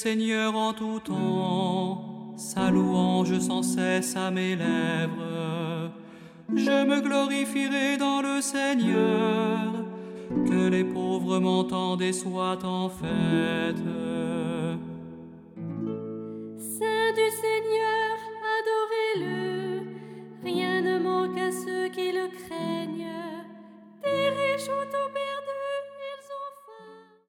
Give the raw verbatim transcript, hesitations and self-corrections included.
Seigneur en tout temps, sa louange sans cesse à mes lèvres. Je me glorifierai dans le Seigneur, que les pauvres m'entendent et soient en fête.